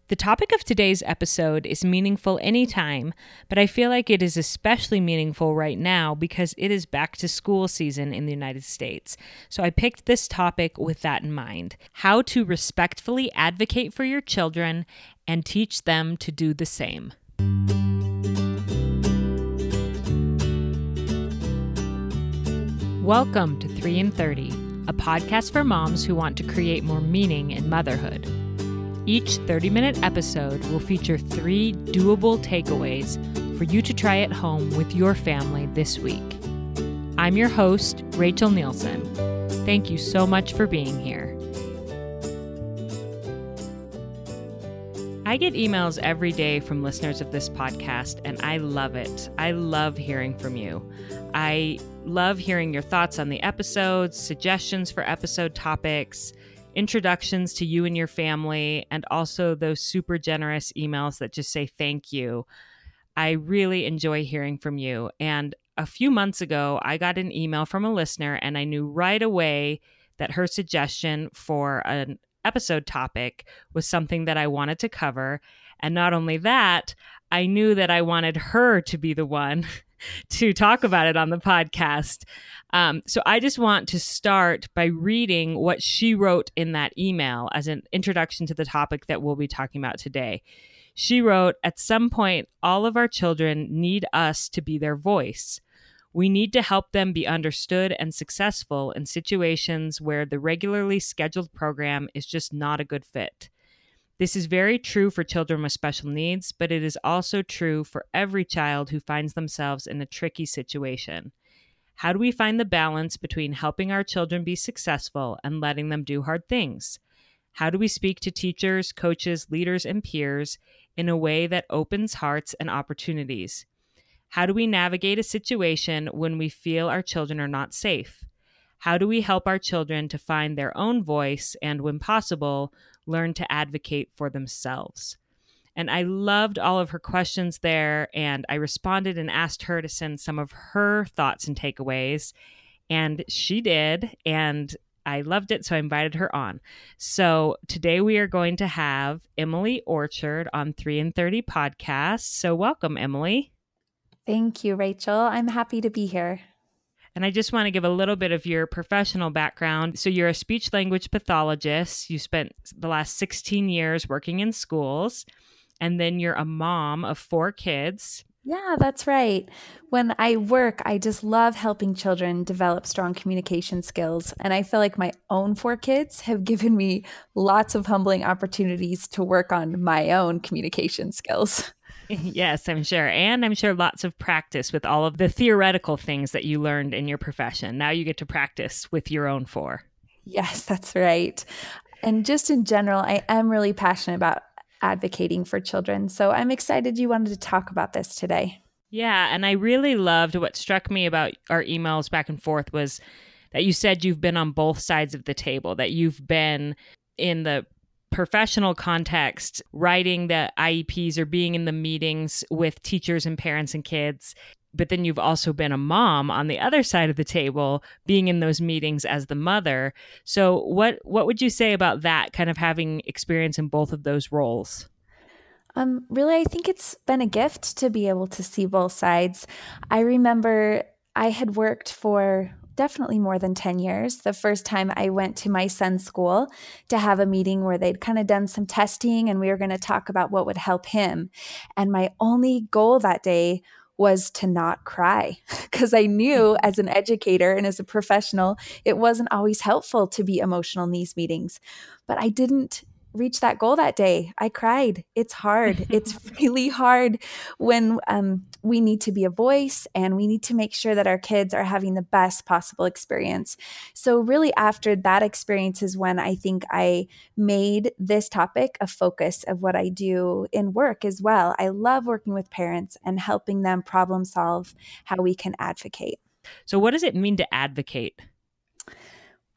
The topic of today's episode is meaningful anytime, but I feel like it is especially meaningful right now because it is back to school season in the United States. So I picked this topic with that in mind: how to respectfully advocate for your children and teach them to do the same. Welcome to 3 in 30, a podcast for moms who want to create more meaning in motherhood. Each 30-minute episode will feature 3 doable takeaways for you to try at home with your family this week. I'm your host, Rachel Nielsen. Thank you so much for being here. I get emails every day from listeners of this podcast, and I love it. I love hearing from you. I love hearing your thoughts on the episodes, suggestions for episode topics, introductions to you and your family, and also those super generous emails that just say thank you. I really enjoy hearing from you. And a few months ago, I got an email from a listener, and I knew right away that her suggestion for an episode topic was something that I wanted to cover. And not only that, I knew that I wanted her to be the one to talk about it on the podcast. So I just want to start by reading what she wrote in that email as an introduction to the topic that we'll be talking about today. She wrote, "At some point, all of our children need us to be their voice. We need to help them be understood and successful in situations where the regularly scheduled program is just not a good fit. This is very true for children with special needs, but it is also true for every child who finds themselves in a tricky situation. How do we find the balance between helping our children be successful and letting them do hard things? How do we speak to teachers, coaches, leaders, and peers in a way that opens hearts and opportunities? How do we navigate a situation when we feel our children are not safe? How do we help our children to find their own voice and, when possible, learn to advocate for themselves?" And I loved all of her questions there, and I responded and asked her to send some of her thoughts and takeaways, and she did, and I loved it, so I invited her on. So today we are going to have Emily Orchard on 3 in 30 podcast. So welcome, Emily. Thank you, Rachel. I'm happy to be here. And I just want to give a little bit of your professional background. So you're a speech language pathologist. You spent the last 16 years working in schools, and then you're a mom of 4 kids. Yeah, that's right. When I work, I just love helping children develop strong communication skills. And I feel like my own 4 kids have given me lots of humbling opportunities to work on my own communication skills. Yes, I'm sure. And I'm sure lots of practice with all of the theoretical things that you learned in your profession. Now you get to practice with your own 4. Yes, that's right. And just in general, I am really passionate about advocating for children. So I'm excited you wanted to talk about this today. Yeah, and I really loved what struck me about our emails back and forth was that you said you've been on both sides of the table, that you've been in the professional context, writing the IEPs or being in the meetings with teachers and parents and kids. But then you've also been a mom on the other side of the table, being in those meetings as the mother. So what would you say about that, kind of having experience in both of those roles? Really, I think it's been a gift to be able to see both sides. I remember I had worked for definitely more than 10 years. The first time I went to my son's school to have a meeting where they'd kind of done some testing and we were going to talk about what would help him. And my only goal that day was to not cry because I knew as an educator and as a professional, it wasn't always helpful to be emotional in these meetings. But I didn't reach that goal that day. I cried. It's hard. It's really hard when we need to be a voice and we need to make sure that our kids are having the best possible experience. So really after that experience is when I think I made this topic a focus of what I do in work as well. I love working with parents and helping them problem solve how we can advocate. So what does it mean to advocate?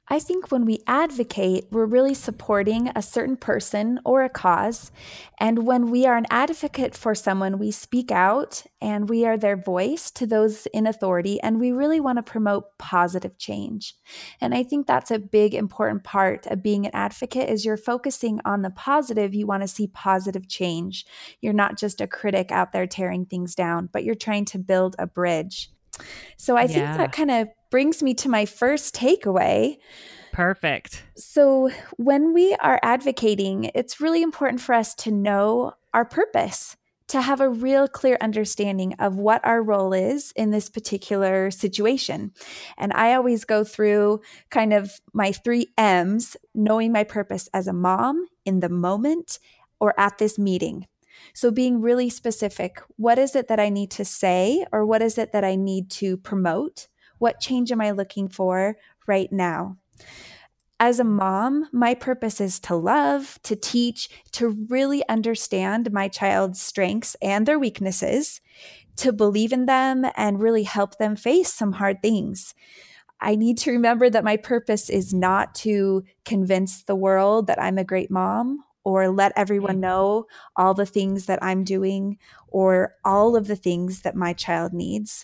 I think when we advocate, we're really supporting a certain person or a cause. And when we are an advocate for someone, we speak out and we are their voice to those in authority. And we really want to promote positive change. And I think that's a big, important part of being an advocate is you're focusing on the positive. You want to see positive change. You're not just a critic out there tearing things down, but you're trying to build a bridge. So I think that Yeah. kind of brings me to my first takeaway. Perfect. So, when we are advocating, it's really important for us to know our purpose, to have a real clear understanding of what our role is in this particular situation. And I always go through kind of my 3 M's, knowing my purpose as a mom in the moment or at this meeting. So, being really specific, what is it that I need to say, or what is it that I need to promote? What change am I looking for right now? As a mom, my purpose is to love, to teach, to really understand my child's strengths and their weaknesses, to believe in them and really help them face some hard things. I need to remember that my purpose is not to convince the world that I'm a great mom or let everyone know all the things that I'm doing or all of the things that my child needs.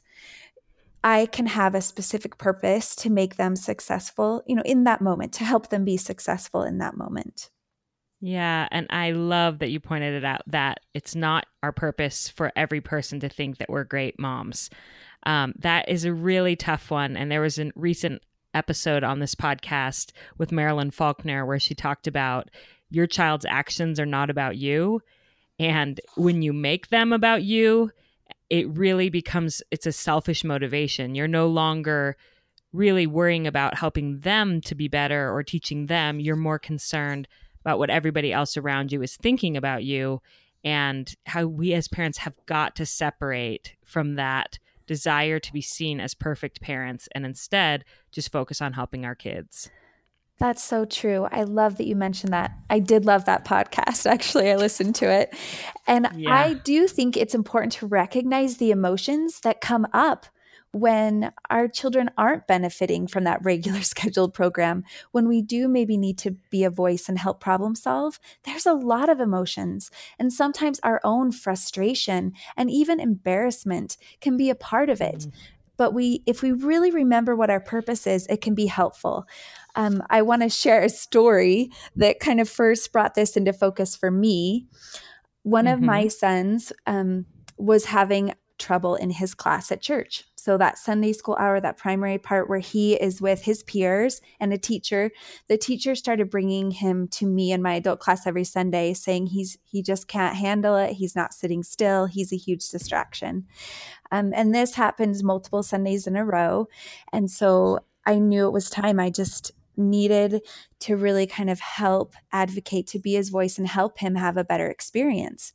I can have a specific purpose to make them successful, in that moment, to help them be successful in that moment. Yeah, and I love that you pointed it out that it's not our purpose for every person to think that we're great moms. That is a really tough one. And there was a recent episode on this podcast with Marilyn Faulkner where she talked about your child's actions are not about you. And when you make them about you, it really becomes, it's a selfish motivation. You're no longer really worrying about helping them to be better or teaching them. You're more concerned about what everybody else around you is thinking about you, and how we as parents have got to separate from that desire to be seen as perfect parents and instead just focus on helping our kids. That's so true. I love that you mentioned that. I did love that podcast. Actually, I listened to it. And Yeah. I do think it's important to recognize the emotions that come up when our children aren't benefiting from that regular scheduled program. When we do maybe need to be a voice and help problem solve, there's a lot of emotions. And sometimes our own frustration and even embarrassment can be a part of it. But if we really remember what our purpose is, it can be helpful. I want to share a story that kind of first brought this into focus for me. One of my sons was having trouble in his class at church. So that Sunday school hour, that primary part where he is with his peers and a teacher, the teacher started bringing him to me in my adult class every Sunday, saying he just can't handle it. He's not sitting still. He's a huge distraction. And this happens multiple Sundays in a row. And so I knew it was time. I just needed to really kind of help advocate, to be his voice and help him have a better experience.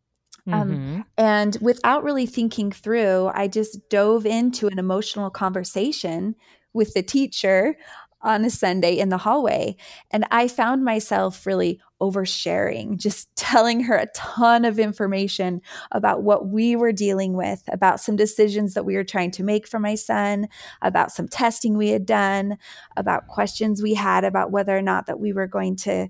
And without really thinking through, I just dove into an emotional conversation with the teacher on a Sunday in the hallway. And I found myself really oversharing, just telling her a ton of information about what we were dealing with, about some decisions that we were trying to make for my son, about some testing we had done, about questions we had about whether or not that we were going to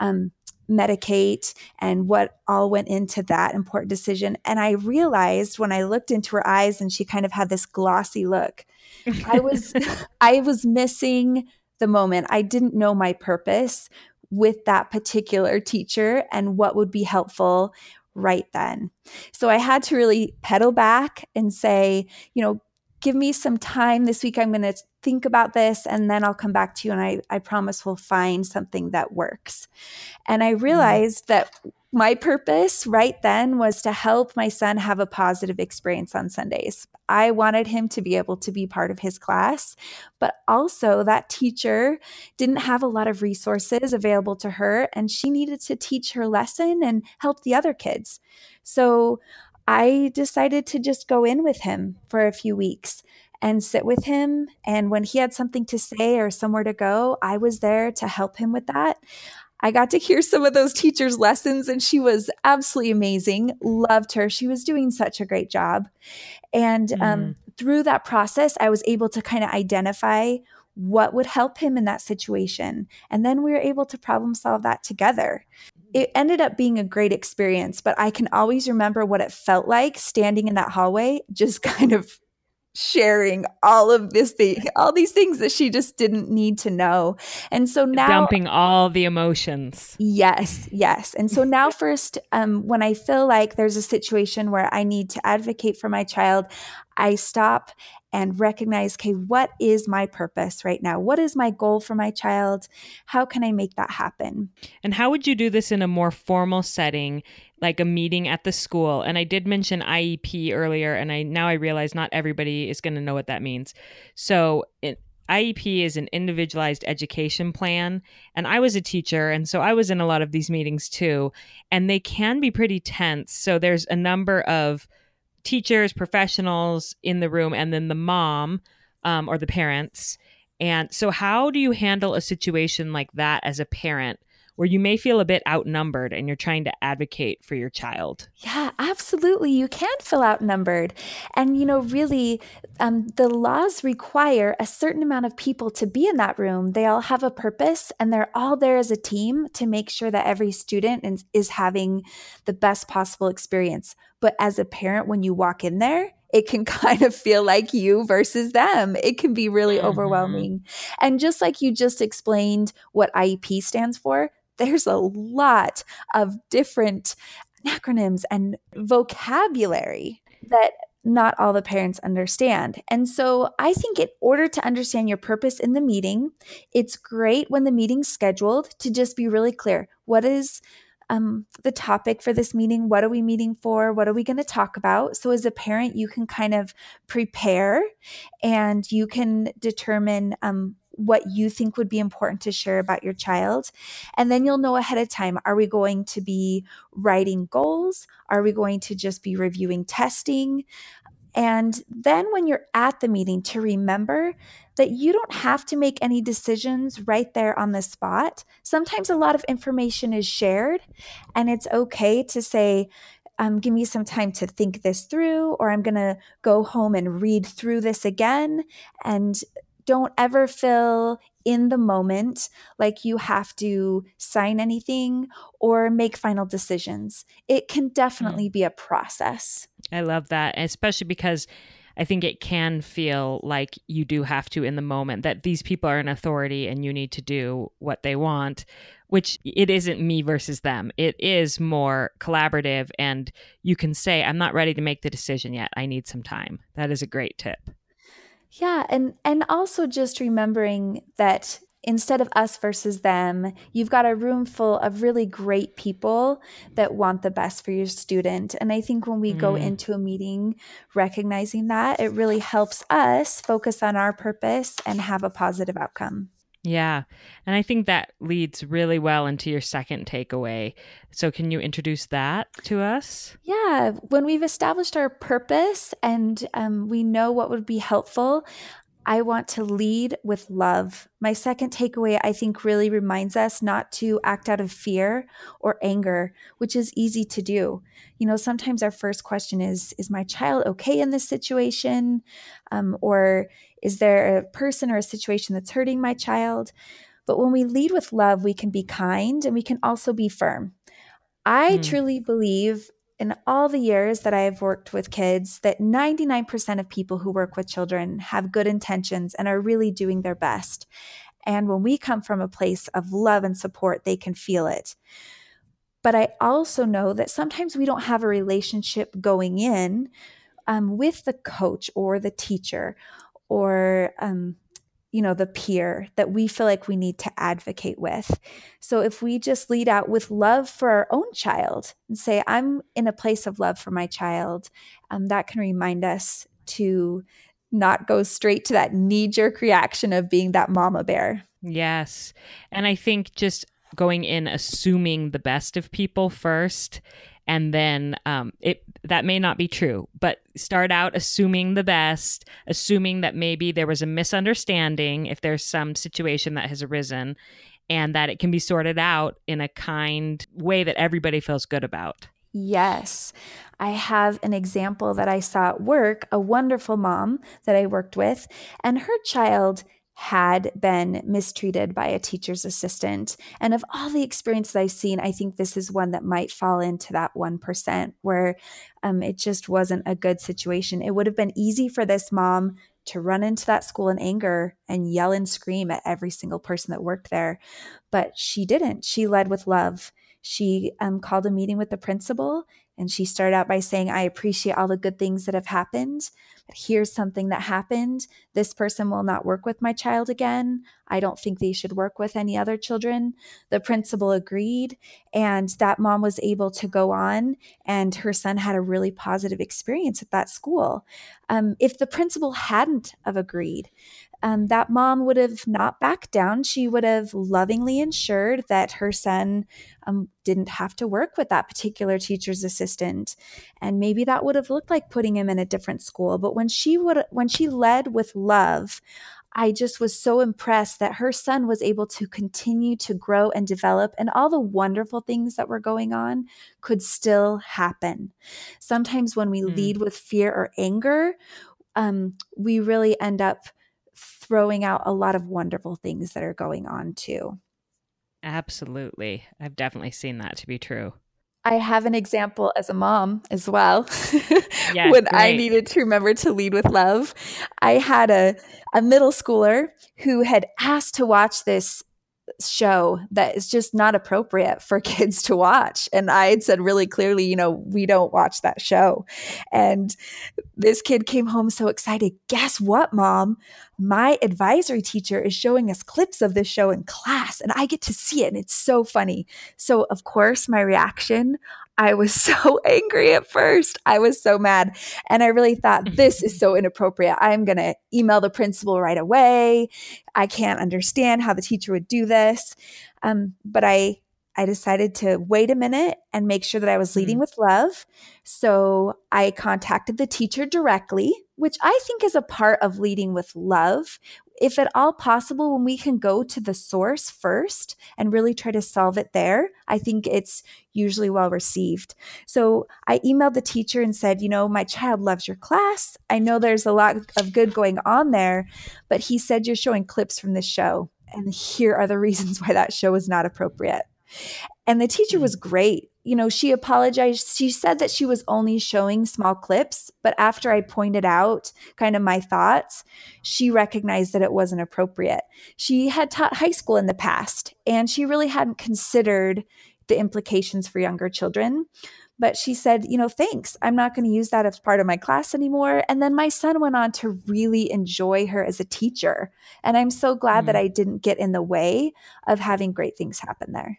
medicate and what all went into that important decision. And I realized when I looked into her eyes and she kind of had this glossy look, I was missing the moment. I didn't know my purpose with that particular teacher and what would be helpful right then. So I had to really pedal back and say, give me some time this week. I'm going to think about this and then I'll come back to you. And I promise we'll find something that works. And I realized that my purpose right then was to help my son have a positive experience on Sundays. I wanted him to be able to be part of his class, but also that teacher didn't have a lot of resources available to her, and she needed to teach her lesson and help the other kids. So I decided to just go in with him for a few weeks and sit with him. And when he had something to say or somewhere to go, I was there to help him with that. I got to hear some of those teachers' lessons, and she was absolutely amazing. Loved her. She was doing such a great job. And through that process, I was able to kind of identify what would help him in that situation. And then we were able to problem solve that together. It ended up being a great experience, but I can always remember what it felt like standing in that hallway, just kind of sharing all these things that she just didn't need to know. And so now, Dumping all the emotions. yes, yes. And so now, first, when I feel like there's a situation where I need to advocate for my child, I stop and recognize, okay, what is my purpose right now? What is my goal for my child? How can I make that happen? And how would you do this in a more formal setting, like a meeting at the school? And I did mention IEP earlier, and now I realize not everybody is going to know what that means. So IEP is an individualized education plan. And I was a teacher, and so I was in a lot of these meetings too. And they can be pretty tense. So there's a number of teachers, professionals in the room, and then the mom or the parents. And so, how do you handle a situation like that as a parent where you may feel a bit outnumbered and you're trying to advocate for your child? Yeah, absolutely. You can feel outnumbered. And, really, the laws require a certain amount of people to be in that room. They all have a purpose and they're all there as a team to make sure that every student is having the best possible experience. But as a parent, when you walk in there, it can kind of feel like you versus them. It can be really overwhelming. And just like you just explained what IEP stands for, there's a lot of different acronyms and vocabulary that not all the parents understand. And so I think in order to understand your purpose in the meeting, it's great when the meeting's scheduled to just be really clear. What is the topic for this meeting? What are we meeting for? What are we going to talk about? So as a parent, you can kind of prepare and you can determine what you think would be important to share about your child. And then you'll know ahead of time, are we going to be writing goals? Are we going to just be reviewing testing? And then when you're at the meeting, to remember that you don't have to make any decisions right there on the spot. Sometimes a lot of information is shared, and it's okay to say, give me some time to think this through, or I'm going to go home and read through this again. And don't ever feel in the moment like you have to sign anything or make final decisions. It can definitely be a process. I love that, especially because I think it can feel like you do have to in the moment, that these people are an authority and you need to do what they want, which it isn't me versus them. It is more collaborative, and you can say, I'm not ready to make the decision yet. I need some time. That is a great tip. Yeah, and also just remembering that instead of us versus them, you've got a room full of really great people that want the best for your student. And I think when we go into a meeting recognizing that, it really helps us focus on our purpose and have a positive outcome. Yeah. And I think that leads really well into your second takeaway. So, can you introduce that to us? Yeah, when we've established our purpose and we know what would be helpful, I want to lead with love. My second takeaway, I think, really reminds us not to act out of fear or anger, which is easy to do. Sometimes our first question is my child okay in this situation? Or is there a person or a situation that's hurting my child? But when we lead with love, we can be kind and we can also be firm. I truly believe in all the years that I've worked with kids that 99% of people who work with children have good intentions and are really doing their best. And when we come from a place of love and support, they can feel it. But I also know that sometimes we don't have a relationship going in with the coach or the teacher or the peer that we feel like we need to advocate with. So if we just lead out with love for our own child and say, I'm in a place of love for my child, that can remind us to not go straight to that knee-jerk reaction of being that mama bear. Yes. And I think just going in assuming the best of people first, and then that may not be true, but start out assuming the best, assuming that maybe there was a misunderstanding if there's some situation that has arisen, and that it can be sorted out in a kind way that everybody feels good about. Yes. I have an example that I saw at work, a wonderful mom that I worked with, and her child had been mistreated by a teacher's assistant. And of all the experiences I've seen, I think this is one that might fall into that 1% where it just wasn't a good situation. It would have been easy for this mom to run into that school in anger and yell and scream at every single person that worked there. But she didn't. She led with love. She called a meeting with the principal, and she started out by saying, I appreciate all the good things that have happened. But here's something that happened. This person will not work with my child again. I don't think they should work with any other children. The principal agreed, and that mom was able to go on, and her son had a really positive experience at that school. If the principal hadn't have agreed, that mom would have not backed down. She would have lovingly ensured that her son didn't have to work with that particular teacher's assistant. And maybe that would have looked like putting him in a different school. But when she led with love, I just was so impressed that her son was able to continue to grow and develop, and all the wonderful things that were going on could still happen. Sometimes when we lead with fear or anger, we really end up throwing out a lot of wonderful things that are going on too. Absolutely. I've definitely seen that to be true. I have an example as a mom as well. Yes, when I great. needed to remember to lead with love, I had a middle schooler who had asked to watch this show that is just not appropriate for kids to watch. And I had said really clearly, we don't watch that show. And this kid came home so excited. Guess what, Mom? My advisory teacher is showing us clips of this show in class, and I get to see it, and it's so funny. So, of course, my reaction, I was so angry at first. I was so mad. And I really thought, this is so inappropriate. I'm going to email the principal right away. I can't understand how the teacher would do this. But I decided to wait a minute and make sure that I was leading with love. So I contacted the teacher directly, which I think is a part of leading with love. If at all possible, when we can go to the source first and really try to solve it there, I think it's usually well received. So I emailed the teacher and said, my child loves your class. I know there's a lot of good going on there, but he said you're showing clips from this show. And here are the reasons why that show is not appropriate. And the teacher was great. She apologized. She said that she was only showing small clips, but after I pointed out kind of my thoughts, she recognized that it wasn't appropriate. She had taught high school in the past, and she really hadn't considered the implications for younger children. But she said, thanks. I'm not going to use that as part of my class anymore. And then my son went on to really enjoy her as a teacher. And I'm so glad that I didn't get in the way of having great things happen there.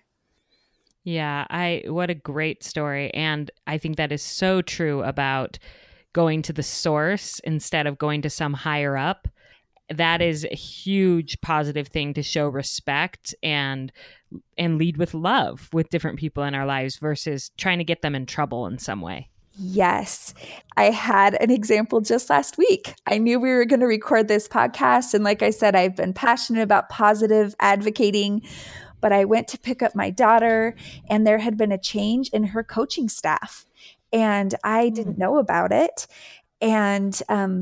Yeah, what a great story. And I think that is so true about going to the source instead of going to some higher up. That is a huge positive thing to show respect and lead with love with different people in our lives versus trying to get them in trouble in some way. Yes. I had an example just last week. I knew we were going to record this podcast. And like I said, I've been passionate about positive advocating, but I went to pick up my daughter, and there had been a change in her coaching staff, and I didn't know about it. And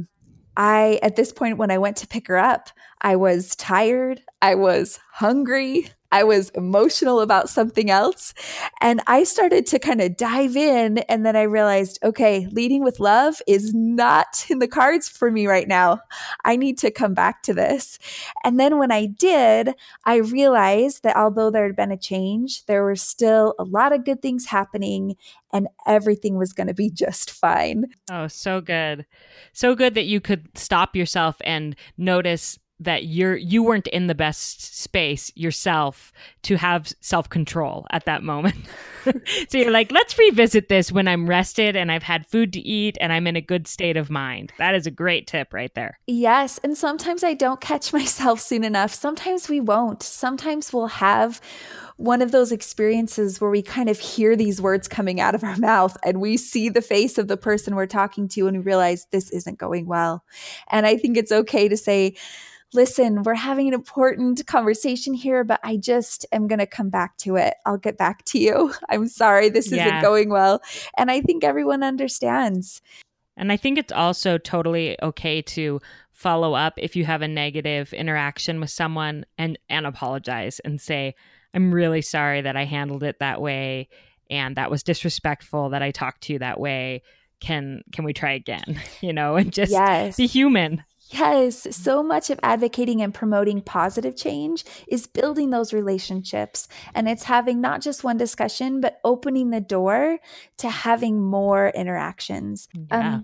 at this point, when I went to pick her up, I was tired. I was hungry. I was emotional about something else. And I started to kind of dive in. And then I realized, okay, leading with love is not in the cards for me right now. I need to come back to this. And then when I did, I realized that although there had been a change, there were still a lot of good things happening, and everything was going to be just fine. Oh, so good. So good that you could stop yourself and notice that you weren't in the best space yourself to have self-control at that moment. So you're like, let's revisit this when I'm rested and I've had food to eat and I'm in a good state of mind. That is a great tip right there. Yes. And sometimes I don't catch myself soon enough. Sometimes we won't. Sometimes we'll have one of those experiences where we kind of hear these words coming out of our mouth and we see the face of the person we're talking to and we realize this isn't going well. And I think it's okay to say, listen, we're having an important conversation here, but I just am going to come back to it. I'll get back to you. I'm sorry, this isn't going well. And I think everyone understands. And I think it's also totally okay to follow up if you have a negative interaction with someone and apologize and say, I'm really sorry that I handled it that way and that was disrespectful that I talked to you that way. Can we try again? And just be Yes. human. Yes, so much of advocating and promoting positive change is building those relationships. And it's having not just one discussion, but opening the door to having more interactions. Yeah.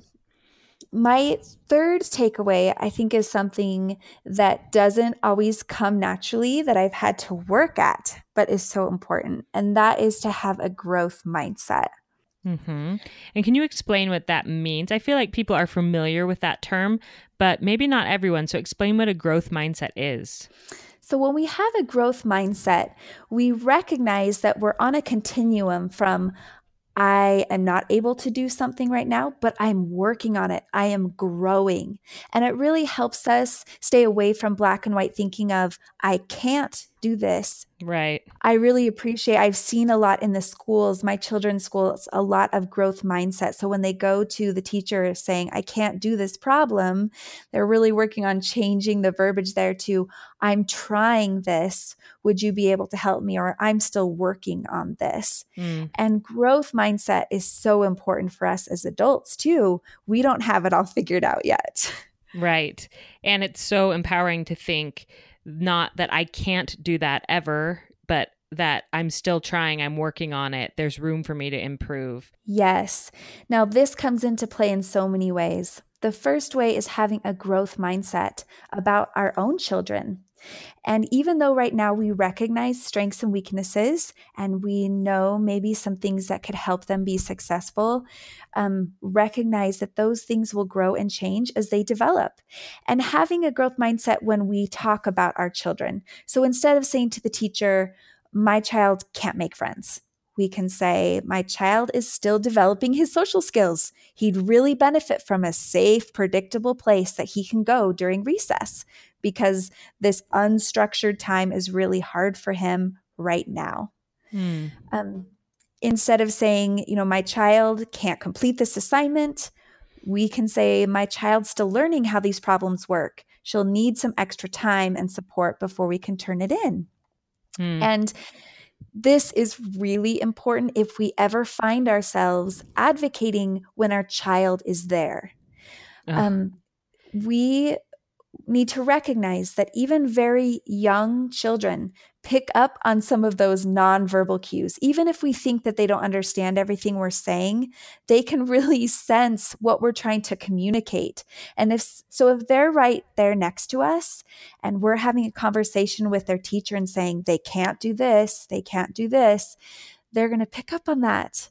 My third takeaway, I think, is something that doesn't always come naturally, that I've had to work at, but is so important. And that is to have a growth mindset. Mm-hmm. And can you explain what that means? I feel like people are familiar with that term, but maybe not everyone. So explain what a growth mindset is. So, when we have a growth mindset, we recognize that we're on a continuum from I am not able to do something right now, but I'm working on it. I am growing. And it really helps us stay away from black and white thinking of, I can't do this. Right. I really appreciate, I've seen a lot in the schools, my children's schools, a lot of growth mindset. So when they go to the teacher saying, I can't do this problem, they're really working on changing the verbiage there to, I'm trying this. Would you be able to help me? Or I'm still working on this. Mm. And growth mindset is so important for us as adults too. We don't have it all figured out yet. Right. And it's so empowering to think not that I can't do that ever, but that I'm still trying, I'm working on it. There's room for me to improve. Yes. Now, this comes into play in so many ways. The first way is having a growth mindset about our own children. And even though right now we recognize strengths and weaknesses, and we know maybe some things that could help them be successful, recognize that those things will grow and change as they develop. And having a growth mindset when we talk about our children. So instead of saying to the teacher, my child can't make friends, we can say, my child is still developing his social skills. He'd really benefit from a safe, predictable place that he can go during recess because this unstructured time is really hard for him right now. Instead of saying, my child can't complete this assignment, we can say, my child's still learning how these problems work. She'll need some extra time and support before we can turn it in. And this is really important if we ever find ourselves advocating when our child is there. We need to recognize that even very young children pick up on some of those nonverbal cues. Even if we think that they don't understand everything we're saying, they can really sense what we're trying to communicate. And if they're right there next to us and we're having a conversation with their teacher and saying they can't do this, they're going to pick up on that.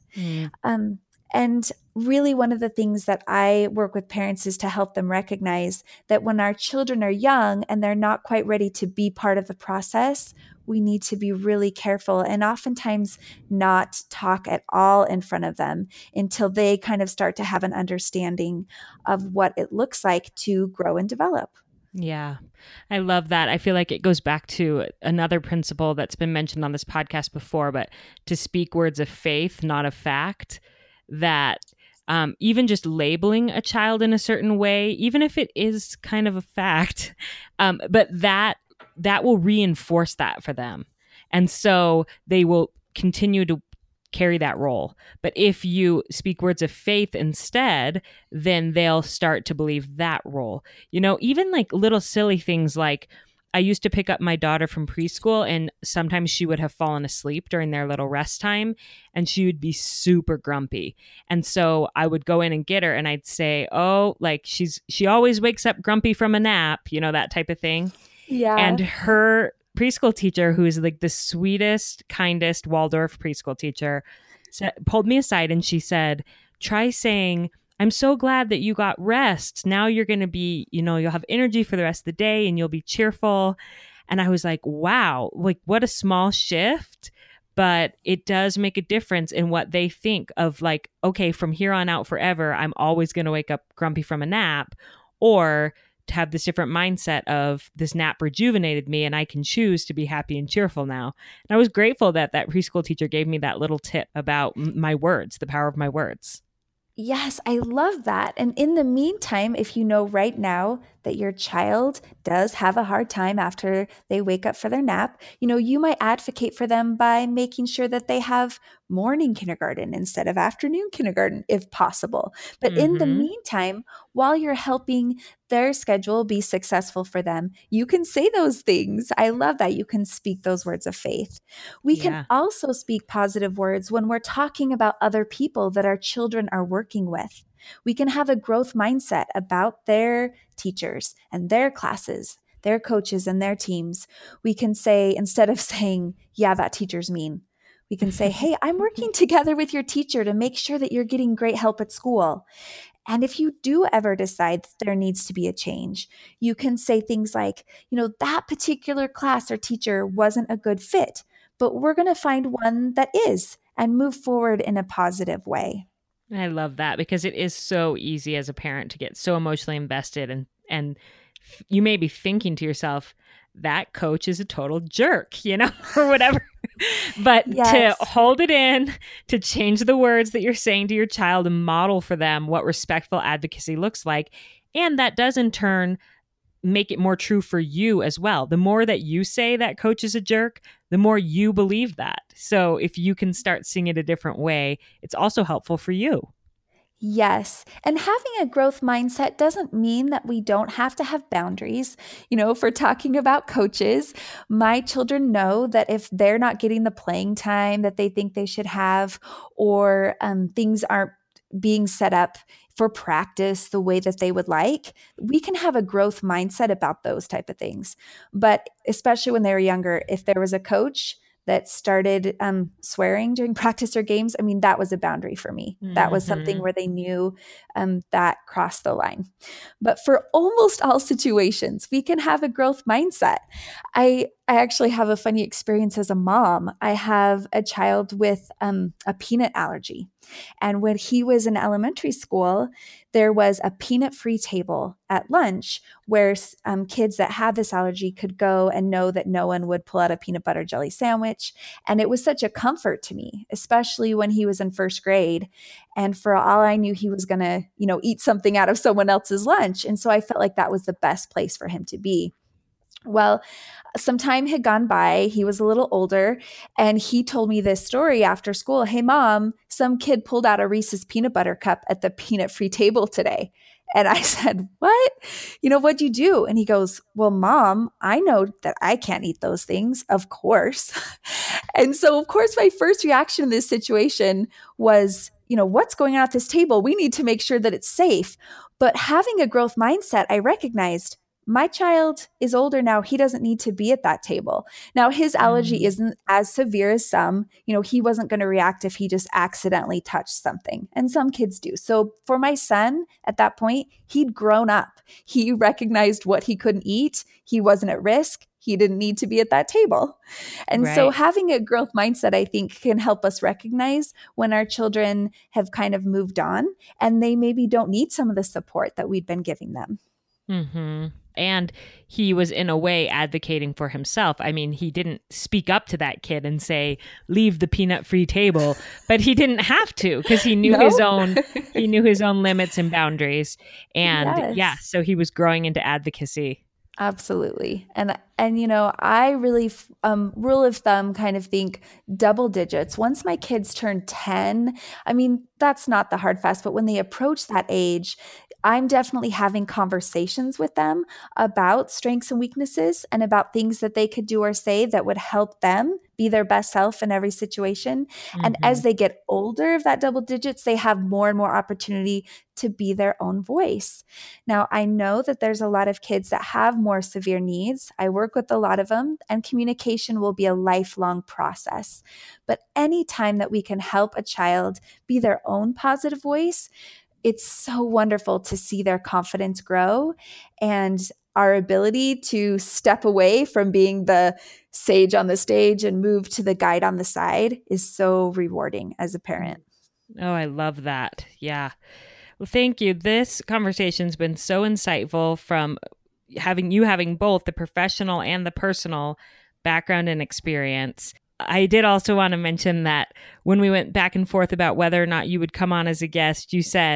And really, one of the things that I work with parents is to help them recognize that when our children are young and they're not quite ready to be part of the process, we need to be really careful and oftentimes not talk at all in front of them until they kind of start to have an understanding of what it looks like to grow and develop. Yeah, I love that. I feel like it goes back to another principle that's been mentioned on this podcast before, but to speak words of faith, not of fact. That even just labeling a child in a certain way, even if it is kind of a fact, but that will reinforce that for them. And so they will continue to carry that role. But if you speak words of faith instead, then they'll start to believe that role. Even like little silly things like, I used to pick up my daughter from preschool and sometimes she would have fallen asleep during their little rest time and she would be super grumpy. And so I would go in and get her and I'd say, oh, like she always wakes up grumpy from a nap, that type of thing. Yeah. And her preschool teacher, who is like the sweetest, kindest Waldorf preschool teacher, pulled me aside and she said, try saying, I'm so glad that you got rest. Now you're going to be, you'll have energy for the rest of the day and you'll be cheerful. And I was like, wow, like what a small shift, but it does make a difference in what they think of like, okay, from here on out forever, I'm always going to wake up grumpy from a nap, or to have this different mindset of this nap rejuvenated me and I can choose to be happy and cheerful now. And I was grateful that preschool teacher gave me that little tip about my words, the power of my words. Yes, I love that. And in the meantime, if you know right now that your child does have a hard time after they wake up for their nap, you might advocate for them by making sure that they have morning kindergarten instead of afternoon kindergarten if possible. But in the Mm-hmm. meantime, while you're helping their schedule be successful for them, you can say those things. I love that you can speak those words of faith. We can Yeah. also speak positive words when we're talking about other people that our children are working with. We can have a growth mindset about their teachers and their classes, their coaches and their teams. We can say, instead of saying, yeah, that teacher's mean, we can say, hey, I'm working together with your teacher to make sure that you're getting great help at school. And if you do ever decide that there needs to be a change, you can say things like, that particular class or teacher wasn't a good fit, but we're going to find one that is and move forward in a positive way. I love that because it is so easy as a parent to get so emotionally invested and you may be thinking to yourself, that coach is a total jerk, or whatever. But to Yes. hold it in, to change the words that you're saying to your child and model for them what respectful advocacy looks like. And that does in turn make it more true for you as well. The more that you say that coach is a jerk, the more you believe that. So if you can start seeing it a different way, it's also helpful for you. Yes. And having a growth mindset doesn't mean that we don't have to have boundaries. If we're talking about coaches, my children know that if they're not getting the playing time that they think they should have, or things aren't being set up for practice the way that they would like, we can have a growth mindset about those type of things. But especially when they were younger, if there was a coach that started swearing during practice or games, I mean, that was a boundary for me. That was something Mm-hmm. where they knew that crossed the line. But for almost all situations, we can have a growth mindset. I actually have a funny experience as a mom. I have a child with a peanut allergy. And when he was in elementary school, there was a peanut-free table at lunch where kids that had this allergy could go and know that no one would pull out a peanut butter jelly sandwich. And it was such a comfort to me, especially when he was in first grade. And for all I knew, he was going to, eat something out of someone else's lunch. And so I felt like that was the best place for him to be. Well, some time had gone by. He was a little older, and he told me this story after school. Hey, mom, some kid pulled out a Reese's peanut butter cup at the peanut free table today. And I said, what? What'd you do? And he goes, well, mom, I know that I can't eat those things, of course. And so, of course, my first reaction in this situation was, what's going on at this table? We need to make sure that it's safe. But having a growth mindset, I recognized my child is older now. He doesn't need to be at that table. Now, his allergy isn't as severe as some. He wasn't going to react if he just accidentally touched something. And some kids do. So for my son at that point, he'd grown up. He recognized what he couldn't eat. He wasn't at risk. He didn't need to be at that table. And so Right. having a growth mindset, I think, can help us recognize when our children have kind of moved on and they maybe don't need some of the support that we'd been giving them. Mm-hmm. And he was in a way advocating for himself. I mean, he didn't speak up to that kid and say, leave the peanut free table, but he didn't have to because he knew No? he knew his own limits and boundaries. And yeah, Yes. so he was growing into advocacy. Absolutely. And I really rule of thumb kind of think double digits. Once my kids turn 10, I mean, that's not the hard fast, but when they approach that age, I'm definitely having conversations with them about strengths and weaknesses and about things that they could do or say that would help them be their best self in every situation. And Mm-hmm. as they get older of that double digits, they have more and more opportunity to be their own voice. Now, I know that there's a lot of kids that have more severe needs. I work with a lot of them, and communication will be a lifelong process. But anytime that we can help a child be their own positive voice, it's so wonderful to see their confidence grow and our ability to step away from being the sage on the stage and move to the guide on the side is so rewarding as a parent. Oh, I love that. Yeah. Well, thank you. This conversation's been so insightful from having both the professional and the personal background and experience. I did also want to mention that when we went back and forth about whether or not you would come on as a guest, you said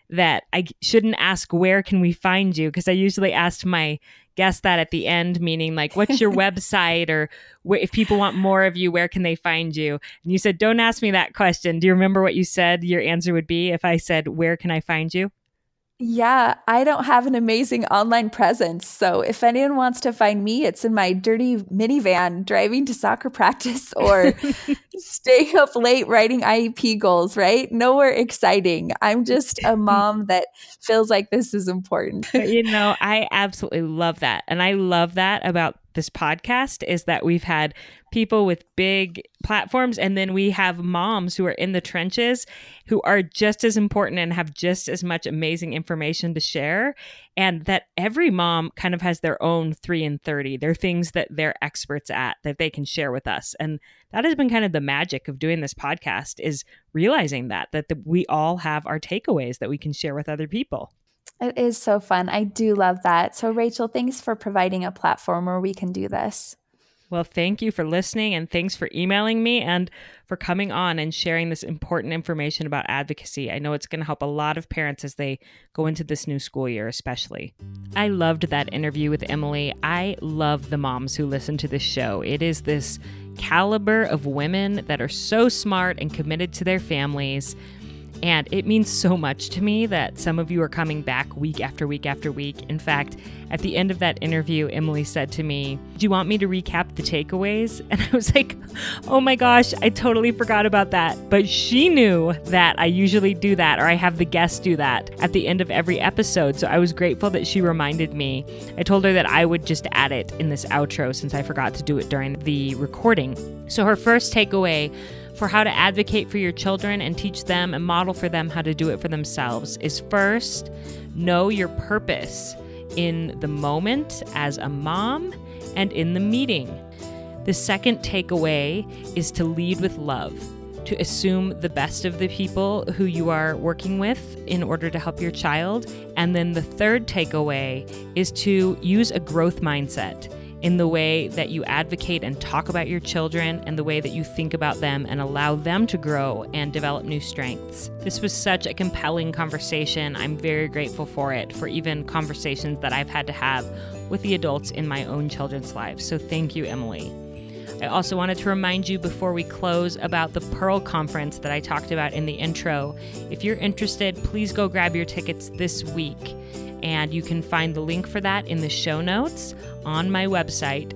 that I shouldn't ask, where can we find you? Because I usually ask my guests that at the end, meaning like, what's your website? Or if people want more of you, where can they find you? And you said, don't ask me that question. Do you remember what you said your answer would be if I said, where can I find you? Yeah, I don't have an amazing online presence. So if anyone wants to find me, it's in my dirty minivan driving to soccer practice or staying up late writing IEP goals, right? Nowhere exciting. I'm just a mom that feels like this is important. But I absolutely love that. And I love that about this podcast is that we've had people with big platforms, and then we have moms who are in the trenches who are just as important and have just as much amazing information to share. And that every mom kind of has their own 3 and 30. They're things that they're experts at that they can share with us. And that has been kind of the magic of doing this podcast, is realizing that we all have our takeaways that we can share with other people. It is so fun. I do love that. So Rachel, thanks for providing a platform where we can do this. Well, thank you for listening, and thanks for emailing me and for coming on and sharing this important information about advocacy. I know it's going to help a lot of parents as they go into this new school year, especially. I loved that interview with Emily. I love the moms who listen to this show. It is this caliber of women that are so smart and committed to their families. And it means so much to me that some of you are coming back week after week after week. In fact, at the end of that interview, Emily said to me, "Do you want me to recap the takeaways?" And I was like, oh my gosh, I totally forgot about that. But she knew that I usually do that, or I have the guests do that at the end of every episode. So I was grateful that she reminded me. I told her that I would just add it in this outro since I forgot to do it during the recording. So her first takeaway for how to advocate for your children and teach them and model for them how to do it for themselves is, first, know your purpose in the moment as a mom and in the meeting. The second takeaway is to lead with love, to assume the best of the people who you are working with in order to help your child. And then the third takeaway is to use a growth mindset in the way that you advocate and talk about your children and the way that you think about them and allow them to grow and develop new strengths. This was such a compelling conversation. I'm very grateful for it, for even conversations that I've had to have with the adults in my own children's lives. So thank you, Emily. I also wanted to remind you before we close about the Pearl Conference that I talked about in the intro. If you're interested, please go grab your tickets this week. And you can find the link for that in the show notes on my website,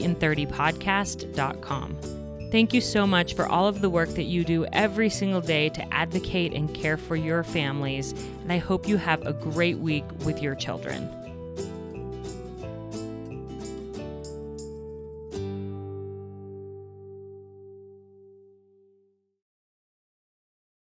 3in30podcast.com. Thank you so much for all of the work that you do every single day to advocate and care for your families. And I hope you have a great week with your children.